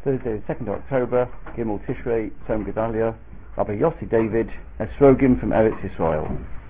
Thursday, 2nd October, Gimel Tishrei, Tzom Gedalia, Rabbi Yossi David, Esrogim from Eretz Yisrael.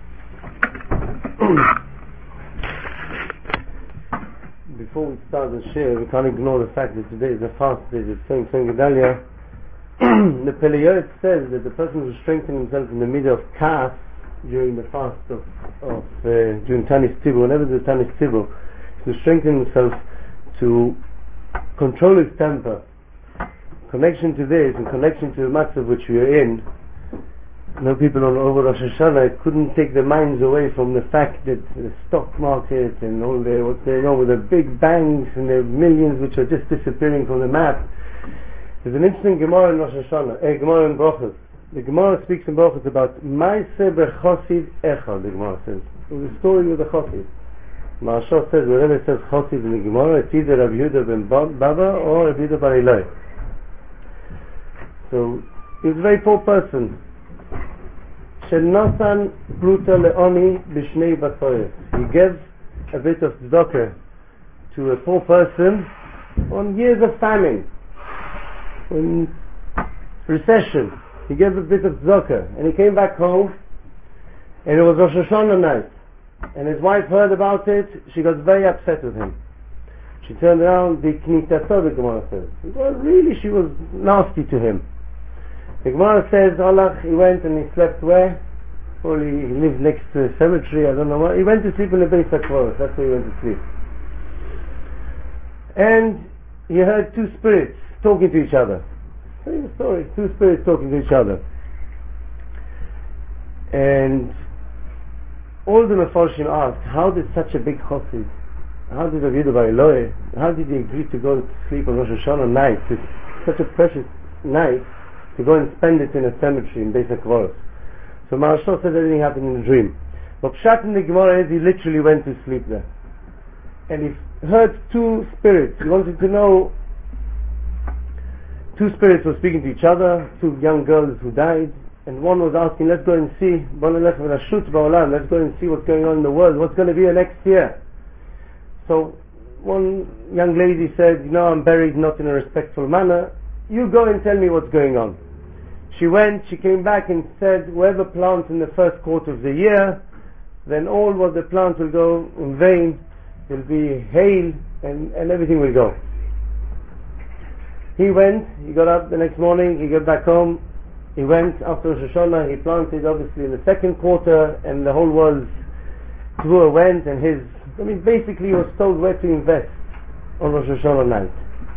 Before we start the share, we can't ignore the fact that today is a fast day, it's Tzom Gedalia. The Peliyot says that the person who strengthens himself in the middle of Kaf during the fast of during Tanis Tzibur, whenever there's Tanis Tzibur, to strengthen himself to control his temper. Connection to this and connection to the matzav which we are in. People on over Rosh Hashanah couldn't take their minds away from the fact that the stock market and all what's going on with the big banks and the millions which are just disappearing from the map. There's an interesting Gemara in Rosh Hashanah, Gemara in Brachos. The Gemara speaks in Brachos about Ma'aseh b'chosid echad. The Gemara says it was a story with the chosid. Maharsha says whenever it says chosid in the Gemara, it's either Rabbi Yehuda ben Baba or Rabbi Yehuda bar Ilai. So he was a very poor person. Shenatan pruta leoni b'shnei basoyes. He gave a bit of tzedakah to a poor person on years of famine, in recession. He gave a bit of tzedakah, and he came back home, and it was Rosh Hashanah night, and his wife heard about it. She got very upset with him. She turned around, the knitato, the Gemara says. She was nasty to him. The Gemara says, Allah, he went and he slept where? Probably he lived next to a cemetery, I don't know what. He went to sleep in the Beis HaKvoros, that's where he went to sleep. And he heard two spirits talking to each other. Tell you the story, two spirits talking to each other. And all the Mefarshim asked, how did such a big chosid, how did Rabbi Yehuda bar Ilai, how did he agree to go to sleep on Rosh Hashanah night, it's such a precious night, to go and spend it in a cemetery in Beis HaKvoros? So Maharsha said everything happened in a dream. But Pshat in the Gemara is he literally went to sleep there. And he heard two spirits. He wanted to know, two spirits were speaking to each other, two young girls who died, and one was asking, let's go and see, let's go and see what's going on in the world, what's going to be the next year. So one young lady said, I'm buried not in a respectful manner, you go and tell me what's going on. She went, she came back and said, whoever plants in the first quarter of the year, then all what the plants will go in vain, will be hail, and everything will go. He went, he got up the next morning, he got back home, he went after Rosh Hashanah, he planted obviously in the second quarter, and the whole world's tour went, and basically he was told where to invest on Rosh Hashanah night.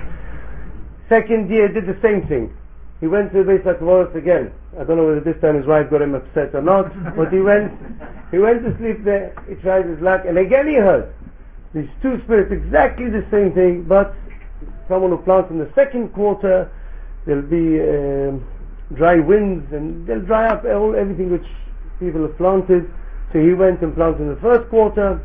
Second year did the same thing. He went to the Beis HaKvoros again. I don't know whether this time his wife got him upset or not, but he went to sleep there, he tried his luck, and again he heard these two spirits, exactly the same thing, but someone who plants in the second quarter, there'll be dry winds, and they'll dry up everything which people have planted. So he went and planted in the first quarter,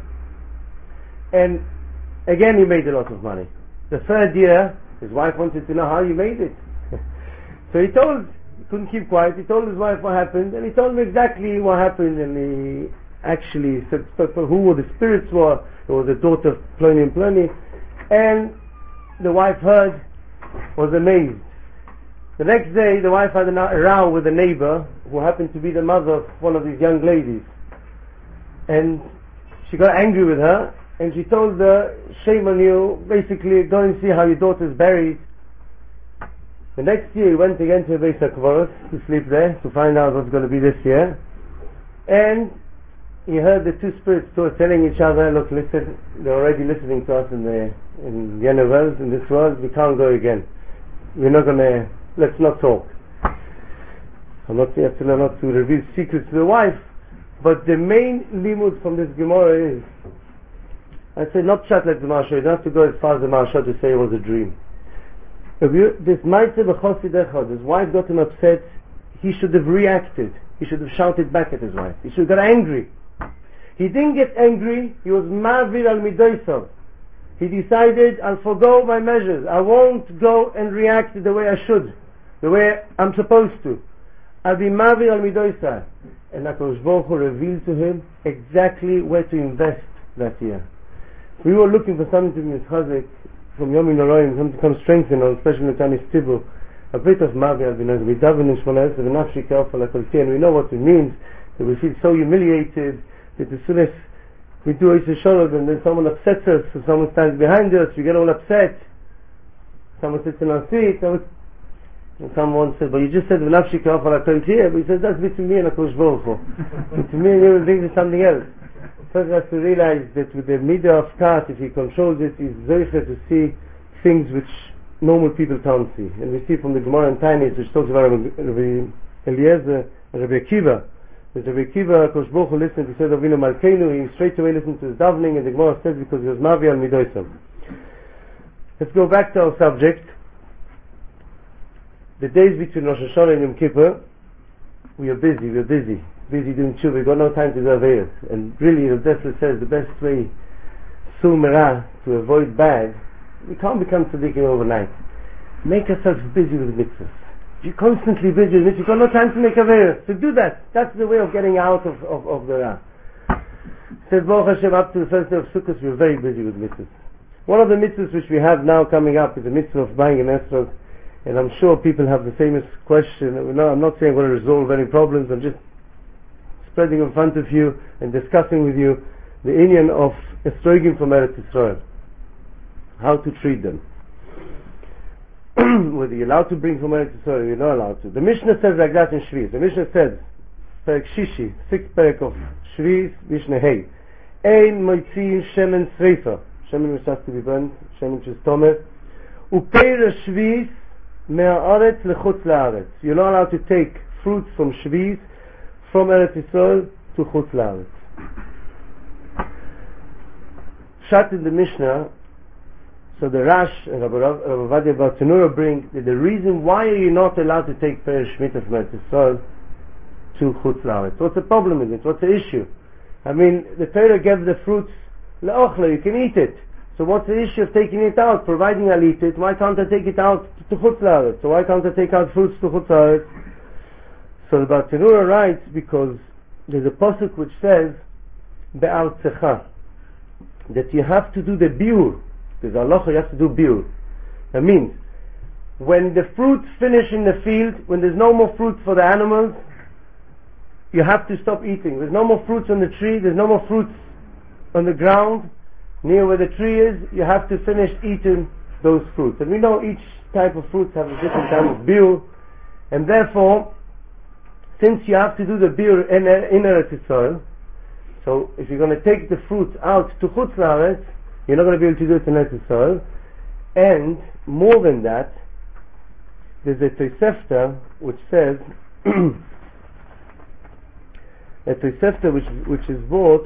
and again he made a lot of money. The third year, his wife wanted to know how he made it. So he couldn't keep quiet, he told his wife what happened, and he told me exactly what happened, and he actually said who the spirits were. It was the daughter of Pliny and Pliny, and the wife heard, was amazed. The next day the wife had a row with a neighbor who happened to be the mother of one of these young ladies, and she got angry with her, and she told her, shame on you, basically go and see how your daughter's buried. The next year he went again to Beis HaKvoros to sleep there, to find out what's going to be this year, and he heard the two spirits who were telling each other, look, listen, they're already listening to us in the inner world, in this world, we can't go again. Let's not talk. I'm not here to learn not to reveal secrets to the wife, but the main limud from this Gemara is, I say not Pshat like the Maharsha, you don't have to go as far as the Maharsha to say it was a dream. This Ma'aseh b'chosid echad, his wife got him upset, he should have reacted, he should have shouted back at his wife, he should have got angry. He didn't get angry, he was ma'avir al midosav. He decided, I'll forgo my measures, I won't go and react the way I should, the way I'm supposed to. I'll be ma'avir al midosav. And HaKadosh Baruch Hu revealed to him exactly where to invest that year. We were looking for something to be mischazik from Yomim Noroim, come to come strengthen, especially in the time of Tibu. A bit of Mavi Albinaz, we daven in Shmones, and we know what it means, that we feel so humiliated, that as soon as we do Eisha Sholod and then someone upsets us, or someone stands behind us, we get all upset. Someone sits in our seat, and someone said, but you just said V'nafshi ka'afal HaKol Tiyeh, but he says that's between me and HaKadosh Baruch Hu. Between me and human beings is something else. First has to realize that with the midah of kat, if he controls it, he's zeicher to see things which normal people can't see. And we see from the Gemara and Tainis, which talks about Rabbi Eliezer and Rabbi Akiva, that Rabbi Akiva, HaKadosh Baruch Hu listened to Seder Avinu Malkeinu, he straight away listened to his davening, and the Gemara says because he was Mavi al Midoisam. Let's go back to our subject. The days between Rosh Hashanah and Yom Kippur, we are busy doing tshuva, we've got no time to do aveiros. And really, the Rebbe says the best way, sul merah, to avoid bad, we can't become tzaddikim overnight. Make ourselves busy with mitzvahs. You're constantly busy with mitzvahs, you've got no time to make aveiros. So do that. That's the way of getting out of the ra. Says Baruch Hashem, up to the first day of Sukkot, we're very busy with mitzvahs. One of the mitzvahs which we have now coming up is the mitzvah of buying an esrog. And I'm sure people have the famous question. No, I'm not saying I'm going to resolve any problems. I'm just spreading in front of you and discussing with you the inyan of esrogim from Eretz Yisrael. How to treat them. Whether you're allowed to bring from Eretz Yisrael or you're not allowed to. The Mishnah says like that in Shvi'is. The Mishnah says, Perek Shishi, 6th Perek of Shvi'is, Mishnah Hey. Ein moitziin shemen sreifa. Shemen which has to be burnt, shemen which is tomer. Upeir Shvi'is, Me'aretz lechutz la'aretz. You're not allowed to take fruits from Shvi'is from Eretz Yisrael to chutz la'aretz. Shat in the Mishnah, so the Rash and Rabbi Ovadia Bar Tanura bring that the reason why are you not allowed to take Perek Shemitah from Eretz Yisrael to chutz la'aretz. What's the problem with it? What's the issue? I mean, the Torah gave the fruits le'ochla, you can eat it. So what's the issue of taking it out? Providing I'll eat it, why can't I take it out to chutz la'aretz? So why can't I take out fruits to chutz la'aretz? So the Bar Tanura writes because there's a pasuk which says be'artzecha, that you have to do the biur. There's halacha, you have to do biur. That means when the fruits finish in the field, when there's no more fruits for the animals, you have to stop eating. There's no more fruits on the tree, there's no more fruits on the ground near where the tree is, you have to finish eating those fruits. And we know each type of fruits have a different type of biur, and therefore, since you have to do the biur in Eretz Yisrael, so if you're going to take the fruits out to chutz la'aretz, you're not going to be able to do it in Eretz Yisrael. And more than that, there's a Tosefta which says a Tosefta which is brought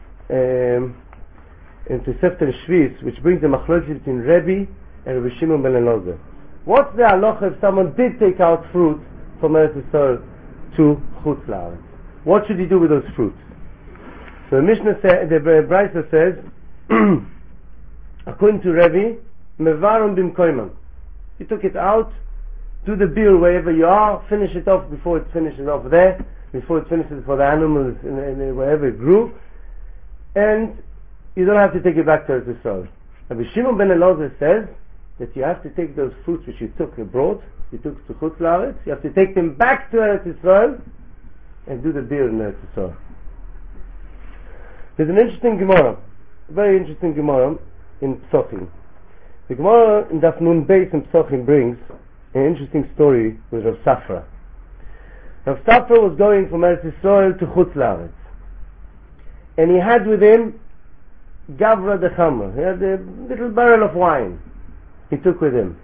in Tosefta Shvi'is, which brings the machlokes between Rebbe and Rabbi Shimon ben Elazar. What's the halacha if someone did take out fruit from Eretz Yisrael to chutz la'aretz? What should he do with those fruits? So the Mishnah says, the Brisa says, according to Rebbe, mevarum bimkoimam. You took it out, do the biur wherever you are, finish it off before it finishes off there, before it finishes for the animals in wherever it grew, and you don't have to take it back to Eretz Yisrael. Rabbi Shimon ben Elazar says that you have to take those fruits which you took abroad, you took to chutz la'aretz, you have to take them back to Eretz Yisrael and do the biur in Eretz Yisrael. There's an interesting Gemara, a very interesting Gemara in Psochim. The Gemara in Daf Nun Beis in Psochim brings an interesting story with Rav Safra. Rav Safra was going from Eretz Yisrael to chutz la'aretz, and he had with him Gavra de Chamra. He had a little barrel of wine he took with him.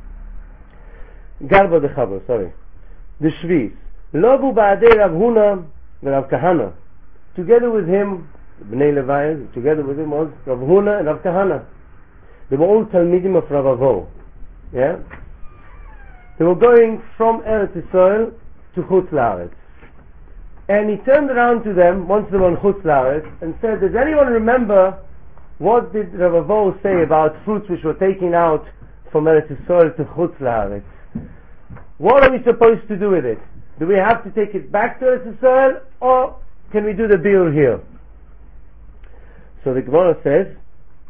Gavra de Chamra, sorry. The Shvi'is. Lobu ba'adei Rav Huna and Rav Kahana. Together with him, Bnei Levi, together with him was Rav Huna and Rav Kahana. They were all Talmidim of Rav Avo. Yeah? They were going from Eretz Yisrael to chutz la'aretz. And he turned around to them, once they were on chutz la'aretz, and said, does anyone remember what did Rav Avo say about fruits which were taken out from Eretz Yisrael to chutz la'aretz? What are we supposed to do with it? Do we have to take it back to Eretz Yisrael, or can we do the biur here? So the Gemara says,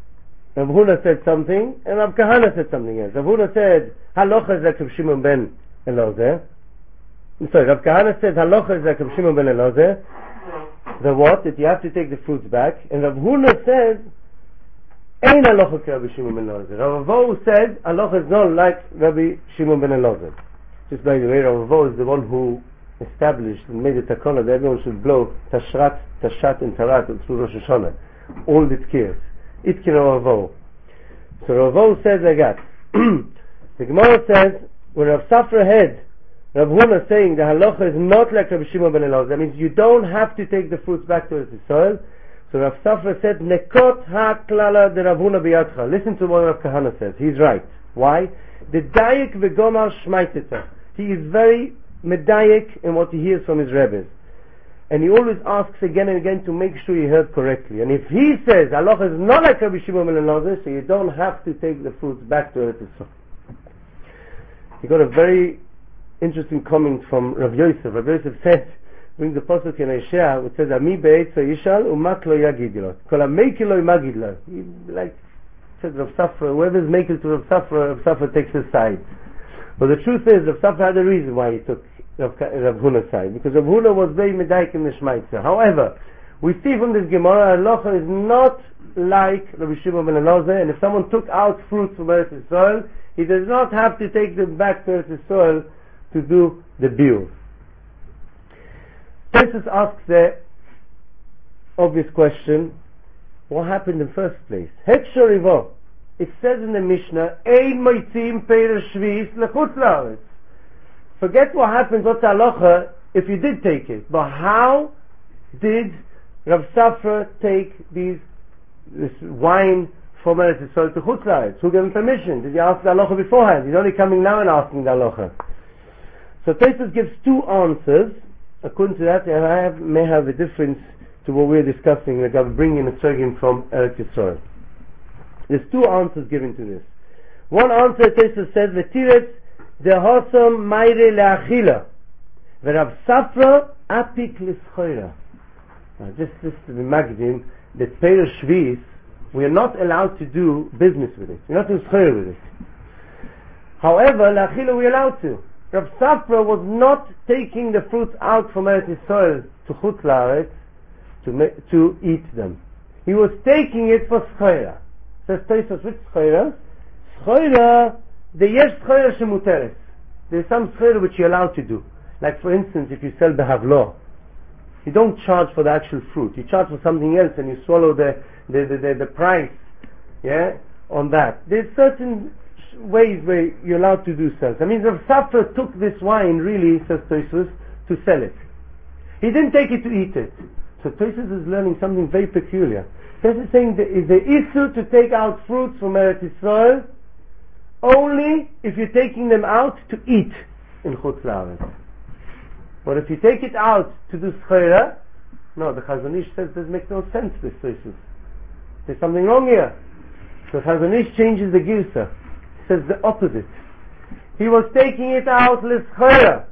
Rav Huna said something, and Rav Kahana said something else. Rav Huna said, halacha is like Rav Shimon ben Elazar. Sorry, Rav Kahana said, halacha is like Rav Shimon ben Elazar. The what? That you have to take the fruits back. And Rav Huna said, Ein halacha ka Rabbi Shimon ben Elazar. Rav Avo said, halacha is not like Rabbi Shimon ben Elazar. Just by the way, Rav Avo is the one who established and made the takana that everyone should blow Tashrat, Tashat and Tarat through Rosh Hashanah. All the tkiyas. Itkin Rav Avo. So Rav Avo says like that. The Gemara says, when Rav Safra had Rav Huna saying the halacha is not like Rabbi Shimon ben Elazar, that means you don't have to take the fruits back to Eretz Yisrael. So Rav Safra said, Nekot ha-klala de Rav Huna biyadcha. Listen to what Rav Kahana says. He's right. Why? The dayek v'gomar shmaiteta. He is very medayek in what he hears from his rebbes. And he always asks again and again to make sure he heard correctly. And if he says, halacha is not like Rabbi Shimon ben Elazar, so you don't have to take the fruits back to Eretz Yisrael. He got a very interesting comment from Rav Yosef. Rav Yosef said, bring the pasuk in Isaiah, which says, Ami be'etza yishal umak lo yagid lo. Kol ha-meikil lo yimagid lo. He like said Rav Safra, whoever's making to Rav Safra takes his side. But the truth is, Rav Safra had a reason why he took Rav Huna's side. Because Rav Huna was very medayik in the Shmaitza. However, we see from this Gemara, halacha is not like Rabbi Shimon ben Elazar, and if someone took out fruits from Eretz Yisrael, he does not have to take them back to Eretz Yisrael to do the biur. Tosfos asks the obvious question, what happened in the first place? Hekshor Ivo. It says in the Mishnah, Ein moitzim peir shvis lechutz la'aretz. Forget what happens, what's halacha, if you did take it. But how did Rav Safra take this wine from Eretz Yisrael to chutz la'aretz? Who gave him permission? Did he ask the halacha beforehand? He's only coming now and asking the halacha. So Tosfos gives two answers. According to that, I may have a difference to what we're discussing regarding bringing a tzorgim from Eretz Yisrael. There's two answers given to this. One answer, Tosfos says, V'tiretz dehosam mayre le'achila v'Rav Safra apik l'schoira. Just this to the magazine, that Peir Shvis, we are not allowed to do business with it. We're not to schoira with it. However, le'achila we're allowed to. Rav Safra was not taking the fruits out from Eretz Yisrael to Chutz La'aretz to eat them. He was taking it for schoira. Says Tosfos, which schoira? Schoira, the yesh schoira shemuteret. There's some schoira which you're allowed to do. Like for instance, if you sell behavlo, you don't charge for the actual fruit. You charge for something else and you swallow the price, yeah, on that. There's certain ways where you're allowed to do sales. I mean, Rav Safra took this wine really, says Tosfos, to sell it. He didn't take it to eat it. So Tosfos is learning something very peculiar. Tosfos is saying there is the issue to take out fruits from Eretz Yisrael only if you're taking them out to eat in Chutz La'aretz. But if you take it out to do schoira, no, the Chazon Ish says this makes no sense, this Tosfos. There's something wrong here. So Chazon Ish changes the girsa. Says the opposite. He was taking it out l'schoira.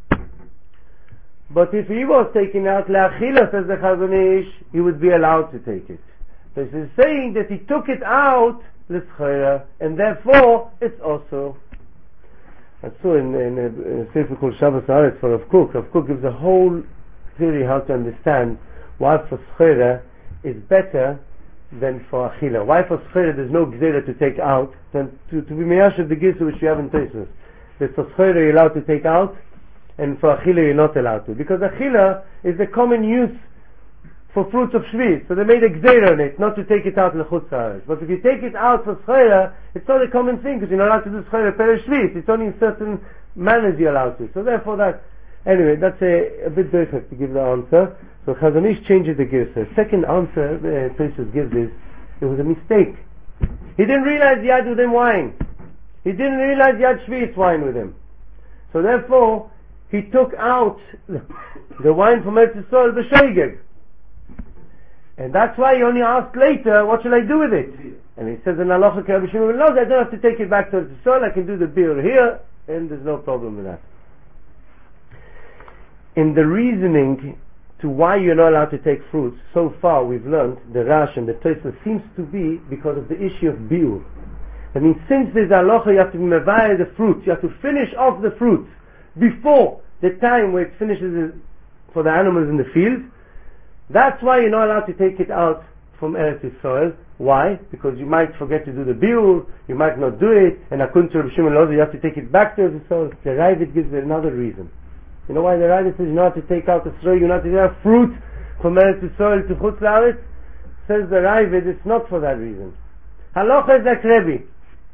But if he was taking out l'achila, says the Chazon Ish, he would be allowed to take it. So he's saying that he took it out l'schoira, and therefore it's also. I saw in a sefer called Shabbos Haaretz for Rav Kook. Rav Kook gives a whole theory how to understand why for schoira is better than for achila. Why for schoira there's no gzera to take out, than to be meyashav the gzera which you have in Tosfos. That for schoira you're allowed to take out, and for achila you're not allowed to. Because achila is the common use for fruits of shvis. So they made a gzera on it, not to take it out in the chutz la'aretz. But if you take it out for schoira, it's not a common thing, because you're not allowed to do schoira per shvis. It's only in certain manners you're allowed to. So therefore that, anyway, that's a bit difficult to give the answer. So Chazon Ish changes the girsa. Second answer Tosfos gives is, it was a mistake. He didn't realize he had with him wine. He didn't realize he had shvis wine with him. So therefore, he took out the wine from Eretz Yisrael b'shoigeg. And that's why he only asked later, what shall I do with it? And he says in halacha Rabbi Shimon ben Elazar, I don't have to take it back to Eretz Yisrael, I can do the biur here, and there's no problem with that. In the reasoning, to why you're not allowed to take fruits, so far we've learned, the Rash and the Tosfos, seems to be because of the issue of biur. I mean, since there's halacha, you have to mevayeh the fruits, you have to finish off the fruits before the time where it finishes for the animals in the field. That's why you're not allowed to take it out from Eretz Yisrael. Why? Because you might forget to do the biur, you might not do it, and according to Rabbi Shimon Loza, you have to take it back to Eretz Yisrael. The Ravid gives another reason. You know why the Ravid says you're not to take out the Sroy, you're not to take fruit from Eretz Yisrael to Chutz La'aretz? Says the Ravid, it's not for that reason. Halacha is like Rebbe,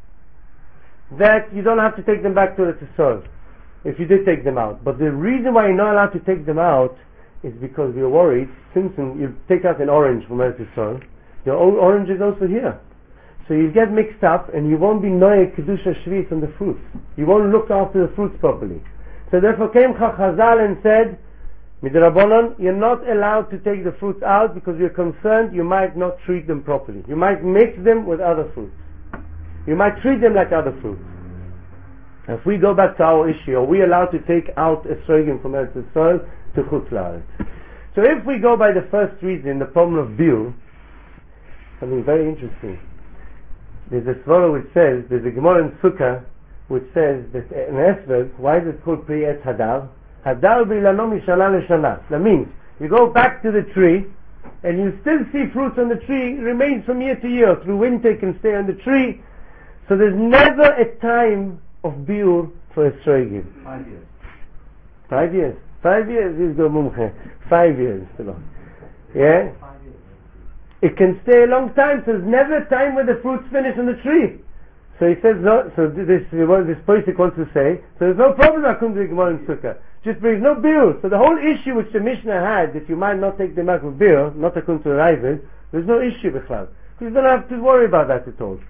that you don't have to take them back to Eretz Yisrael if you did take them out. But the reason why you're not allowed to take them out is because we're worried, since you take out an orange from Eretz Yisrael, your own orange is also here. So you get mixed up and you won't be noyek kedusha shvis on the fruits. You won't look after the fruits properly. So therefore came Chazal and said, Midrabanan, you're not allowed to take the fruits out because you're concerned you might not treat them properly. You might mix them with other fruits. You might treat them like other fruits. If we go back to our issue, are we allowed to take out esrogim from Eretz Yisrael to Chutz La'aretz? So if we go by the first reason, the problem of biur, something very interesting. There's a svara which says, there's a Gemara in Sukkah which says that an esrog, why is it called Pri Etz Hadar? Hadar b'ilano mishana l'shana. That means you go back to the tree and you still see fruits on the tree, remains from year to year. Through winter it can stay on the tree. So there's never a time of biur for esrogim. 5 years. 5 years. 5 years is the mumche. 5 years. Yeah? It can stay a long time, so there's never a time when the fruits finish on the tree. So he says, no, so this Poisik wants to say, so there's no problem according to the Gemara in Sukkah. Just brings no biur. So the whole issue which the Mishnah had, that you might not take them out with biur, not according to the Ravid, there's no issue b'chlal. You don't have to worry about that at all.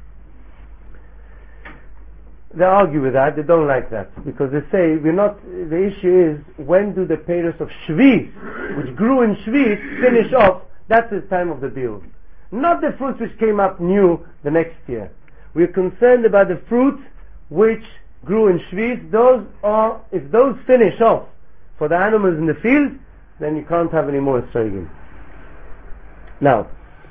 They argue with that, they don't like that, because they say, the issue is, when do the peiros of Shvis, which grew in Shvis, finish off? That's the time of the biur. Not the fruits which came up new the next year. We're concerned about the fruits which grew in Shvis. If those finish off for the animals in the field, then you can't have any more esrogim. Now,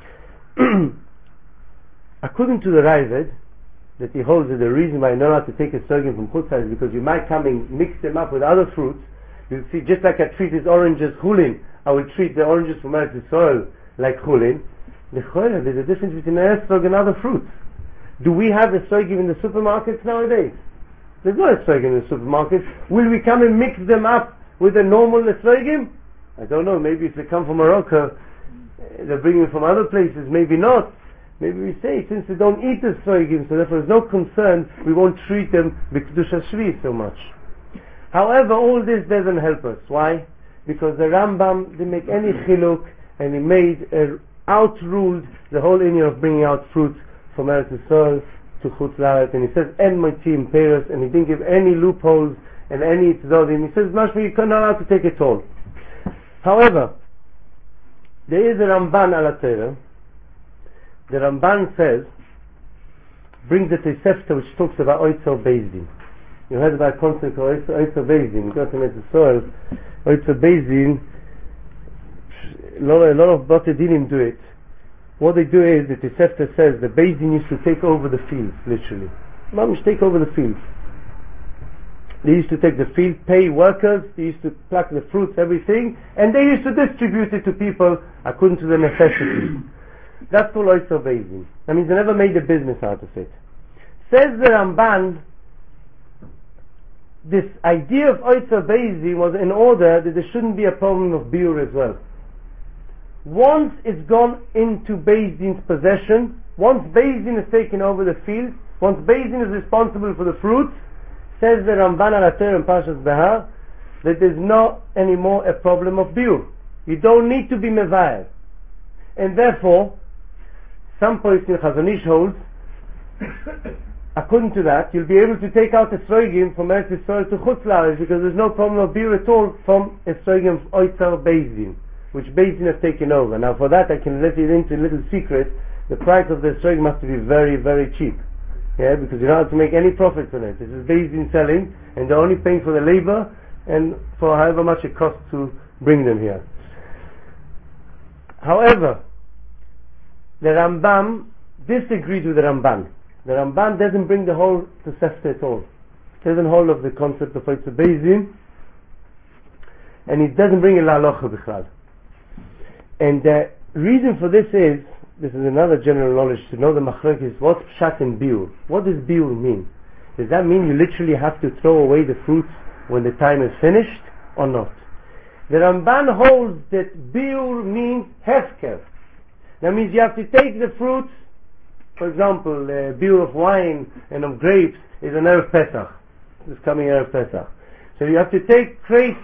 according to the Ravid, that he holds that the reason why you're not allowed to take esrogim from Chutz La'aretz is because you might come and mix them up with other fruits. You see, just like I treat these oranges chulin, I will treat the oranges from Eretz Yisrael like chulin. There's a difference between esrog and other fruits. Do we have esrogim in the supermarkets nowadays? There's no esrogim in the supermarkets. Will we come and mix them up with the normal esrogim? I don't know. Maybe if they come from Morocco, they're bringing them from other places. Maybe not. Maybe we say, since they don't eat esrogim, so therefore there's no concern, we won't treat them with kedusha shvi so much. However, all this doesn't help us. Why? Because the Rambam didn't make any chiluk, and he outruled the whole inyan of bringing out fruits from Eretz Yisrael to Chutz La'aretz, and he says en motzim peiros, and he didn't give any loopholes and any tzdodim. He says mashma, you're not allowed to take it all. However, there is a Ramban ala Torah. The Ramban brings the Tosefta which talks about Oitzer Beis Din. You heard about a concept called Oitzer Beis Din. You got to Eretz Yisrael. Oitzer Beis Din, a lot of Bate Dinim do it. What they do is, the Tosefta says, the Beis Din used to take over the fields, literally. Mamish, take over the fields. They used to take the field, pay workers, they used to pluck the fruits, everything, and they used to distribute it to people according to their necessities. That's called Oitzer Beis Din. That means they never made a business out of it. Says the Ramban, this idea of Oitzer Beis Din was in order that there shouldn't be a problem of biur as well. Once it's gone into Beis Din's possession, once Beis Din has taken over the field, once Beis Din is responsible for the fruits, says the Ramban ala Torah in Parshas Behar, that there's not anymore a problem of biur. You don't need to be mevayer. And therefore, some points in Chazon Ish holds, according to that, you'll be able to take out esrogim from Eretz Yisrael to Chutz La'aretz, because there's no problem of biur at all from esrogim of Oitzer Beis Din, which Beis Din has taken over. Now for that I can let you into a little secret. The price of the esrogim must be very, very cheap. Yeah, because you don't have to make any profits on it. This is Beis Din selling, and they're only paying for the labor and for however much it costs to bring them here. However, the Rambam disagreed with the Ramban. The Ramban doesn't bring the whole Tosefta at all. He doesn't hold of the concept of Eitz Beizin, and he doesn't bring a La'alocha Bichlal. And the reason for this is another general knowledge to know the machlokes, what's pshat and biur. What does biur mean? Does that mean you literally have to throw away the fruits when the time is finished, or not? The Ramban holds that biur means hefker. That means you have to take the fruits. For example, biur of wine and of grapes is an Erev Pesach. It's coming Erev Pesach. So you have to take crates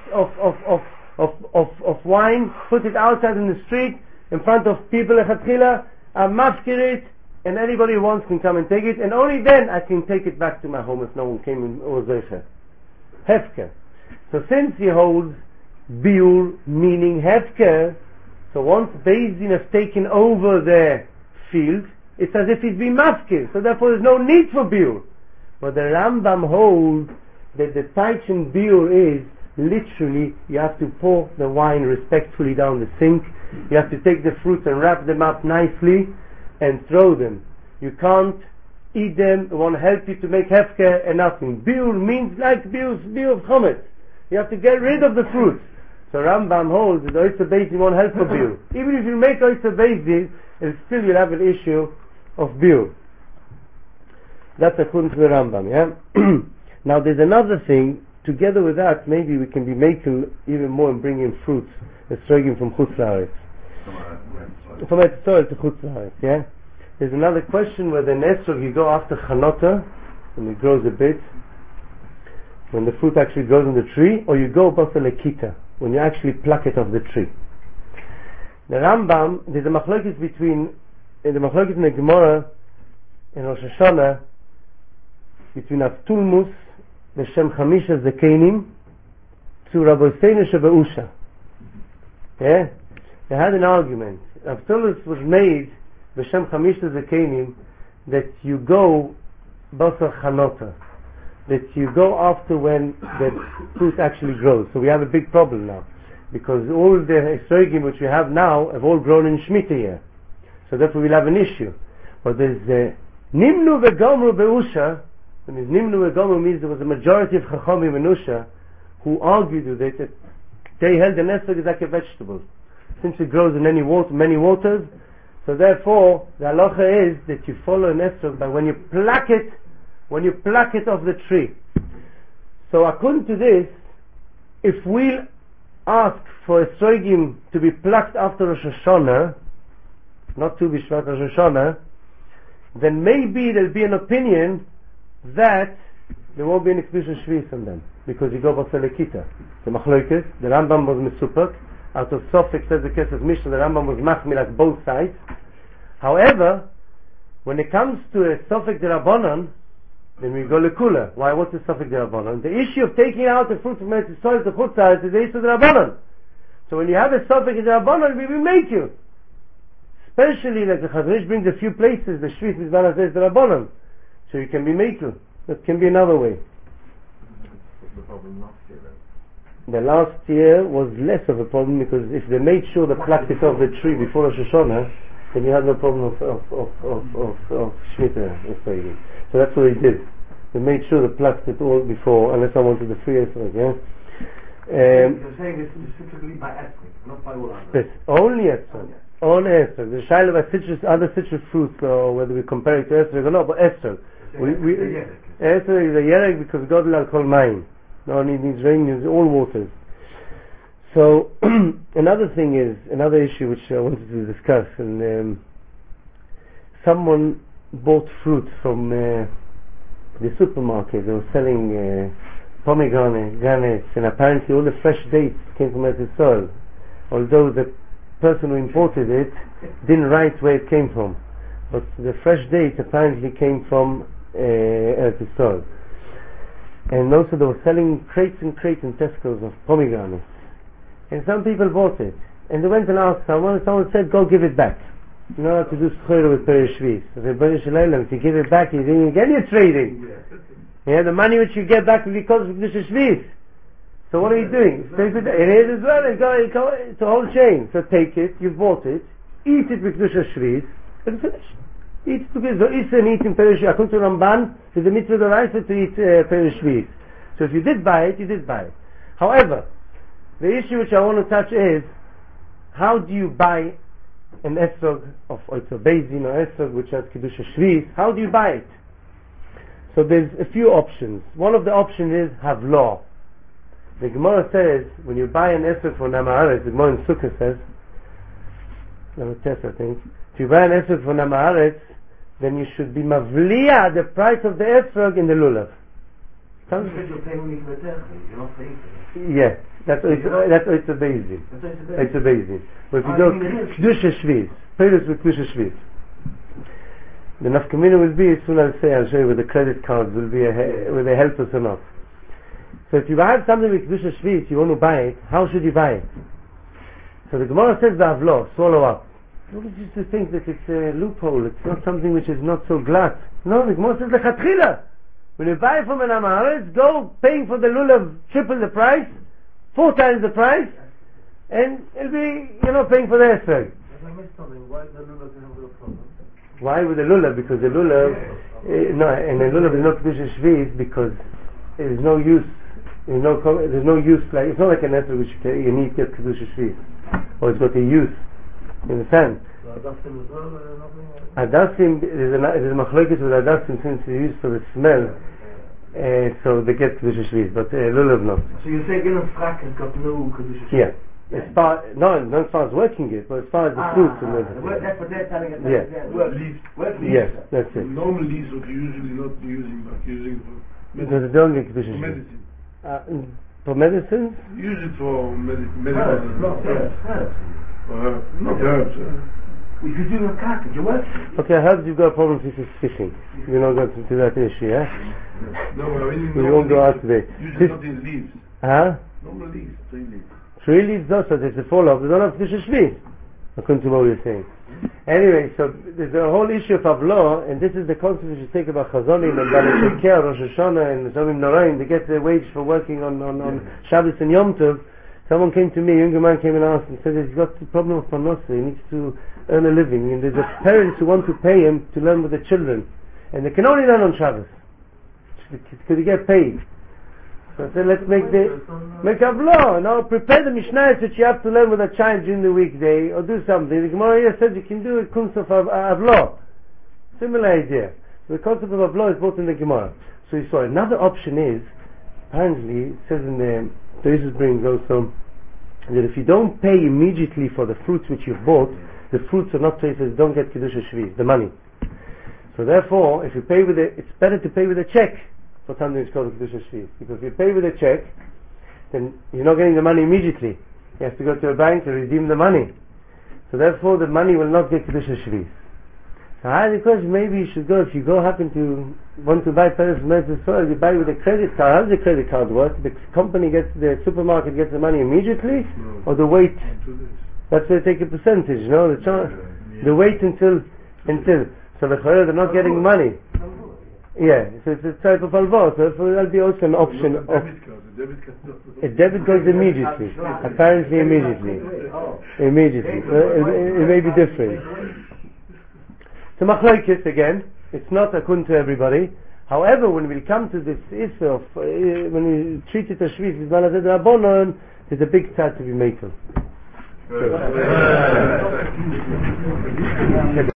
of wine, put it outside in the street, in front of people, lechatchila, mafkir it, and anybody who wants can come and take it, and only then I can take it back to my home if no one came and was zeicher. Hefker. So since he holds biur meaning hefker, so once Beis Din has taken over the field, it's as if he's been mafkir, so therefore there's no need for biur. But the Rambam holds that the taich in biur is literally you have to pour the wine respectfully down the sink, you have to take the fruits and wrap them up nicely and throw them. You can't eat them, it won't help you to make hefker and nothing. Biur means like biur of chometz. You have to get rid of the fruits. So Rambam holds that Oyster Beis Din won't help for biur. Even if you make Oyster Beis Din, still you'll have an issue of biur. That's according to the Rambam, yeah? Now there's another thing, together with that, maybe we can be making even more and bring in fruits, esrogim from Chutz La'aretz. From Eretz Yisrael to Chutz La'aretz, yeah? There's another question whether in esrog you go after Chanota, when it grows a bit, when the fruit actually grows on the tree, or you go b'asar lekita, when you actually pluck it off the tree. The Rambam, there's a machlokes between, in the machlokes in the Gemara, in Rosh Hashanah, between Avtulmus, B'Shem Chamisha Zekenim, to Rabbeinu Shebeusha. Yeah? They had an argument. Avtulmus was made, B'Shem Chamisha Zekenim, that you go B'asar Chanota, that you go after when the fruit actually grows. So we have a big problem now, because all the esrogim which we have now have all grown in Shemitah here. So therefore we'll have an issue. But there's Nimnu V'Gomru Be'usha. When his Nimnu V'Gomru means there was a majority of Chachamim in Usha who argued with it that they held an esrog is like a vegetable, since it grows in many waters. So therefore the halacha is that you follow an esrog by when you pluck it off the tree. So according to this, if we ask for esrogim to be plucked after Rosh Hashanah, not to Bishvat Rosh Hashanah, then maybe there'll be an opinion that there won't be an exclusion shvis on them, because you go b'asar lekita. The machlokes, the Rambam was misupok, out of Sofik says the Kesef Mishnah, the Rambam was machmir at both sides. However, when it comes to a Sofik D'Rabbanan, then we go lekula. Why? What's the Sofik D'Rabbanan? The issue of taking out the fruit from Eretz Yisrael to Chutz La'aretz is the issue of D'Rabbanan. So when you have a Sofik D'Rabbanan, we will make you. Especially like the Chazon Ish brings a few places, the Shvis Mizbana says D'Rabbanan. So you can be makel. That can be another way. What's the problem last year then? The last year was less of a problem, because if they made sure they plucked it off the tree before Rosh Hashanah, then you had no problem of Shemitah. So that's what they did. They made sure they plucked it all before, unless I wanted the free esrog, yeah? You're saying this specifically by esrog, not by all others. Yes, only esrog. Only esrog. The shaila by citrus, other citrus fruits, or whether we compare it to esrog or not, but esrog. Esrog is a yerek because God will call mine. No, it needs rain, it needs all waters. So another issue which I wanted to discuss, and someone bought fruit from the supermarket. They were selling pomegranates, and apparently all the fresh dates came from Eretz Yisrael, although the person who imported it didn't write where it came from, but the fresh dates apparently came from Eretz Yisrael. And also they were selling crates and crates in Tesco's of pomegranates, and some people bought it, and they went and asked someone, and someone said, go give it back. You know how to do schore with Perish Shvis. If you give it back, you didn't get your trading. Yeah, the money which you get back because of the Shvis. So what are you doing? It is as well. It's a whole chain. So take it, you've bought it, eat it with Kedusha Shvis, and finish. Eat it together. So eat and eat in Perish. According to Ramban, there's a mitzvah d'oraisa to eat Perish Shvis. So if you did buy it, you did buy it. However, the issue which I want to touch is, how do you buy an esrog of Oitzer Beizin or esrog which has Kedusha Shvis? How do you buy it? So there's a few options. One of the options is havlo. The Gemara says, when you buy an esrog for Nama'aretz, the Gemara in Sukkah says, number 10 I think, if you buy an esrog for Nama'aretz, then you should be mavliya the price of the esrog in the lulav. Yeah, that's Oitzer Beizin. It's a Beizin. But if you go Kedusha Shvis, Peres with Kedusha Shvis, the nafkamina will be, as soon as I'll show you with the credit cards, will they help us or not. So if you have something with Kedusha Shvis, you want to buy it, how should you buy it? So the Gemara says Ba'avlo, swallow up. Nobody used to think that it's a loophole, it's not something which is not so glatt. No, the Gemara says Lechatchila. When you buy from an Amaretz, go paying for the lulav triple the price, 4 times the price, and it'll be, paying for the esrog. Why the lulav have no problem? Why with the lulav? Because the lulav, and the lulav is not Kedusha Shvis because there's no use. There's no use. Like it's not like an esrog which you need to get Kedusha Shvis, or it's got a use. You understand? Adasim, there's a machlokes with Adasim since it's used for the smell, so they get Kedusha Shvis, but lulav not. So you say Gillen Frak has got no Kedusha Shvis? Yeah. Not as far as working it, but as far as the fruits and everything. That's what they're telling us. Yeah. Work leaves. Yes, that's it. Normal leaves what you usually not using, but using for Because they don't get Kedusha Shvis. medicine. For medicine? Use it for medical. Herbs. Not herbs. If you're doing a cartridge, you work. Okay, herbs you've got a problem if it's fishing. You're not going to that issue, yeah? No, I mean, We won't go out today. usually not in leaves. Huh? Normal leaves, 3 leaves. 3 leaves also, there's a fall off. They don't have Kedusha Shvis, according to what we're saying. Anyway, so there's a whole issue of Avlo, and this is the concept we should take about Chazonim and Baal Sheker, Rosh Hashanah, and Zomim Noraim. They get their wage for working on Shabbos and Yom Tov. Someone came to me, a younger man came and asked and said he's got the problem of Parnasa, he needs to earn a living, and there's a parents who want to pay him to learn with the children, and they can only learn on Shabbos. Could he get paid? So I said, let's make Avlo, now prepare the Mishnah that you have to learn with a child during the weekday, or do something. The Gemara here says you can do a kunst of Avlo. Similar idea. The concept of Avlo is both in the Gemara. So you saw another option is, apparently, it says in the Jesus brings also, that if you don't pay immediately for the fruits which you've bought, the fruits are not traces, don't get Kedusha Shvis, the money. So therefore, if you pay with it's better to pay with a check for something that's called Kedusha Shvis. Because if you pay with a check, then you're not getting the money immediately. You have to go to a bank to redeem the money. So therefore, the money will not get Kedusha Shvis. So I had the question, maybe you should go, if you happen to want to buy Paris Medicine Soil, you buy with a credit card. How does the credit card work? The the supermarket gets the money immediately, or the wait? That's where they take a percentage, the wait until. So they're not getting money. Yeah, so it's a type of alvo, so that'll be also an option of a debit goes immediately, apparently immediately. So it may be different. So machlokes again, it's not according to everybody. However, when we come to this issue of when we treat it as shvis, there's a big tzad to be made of.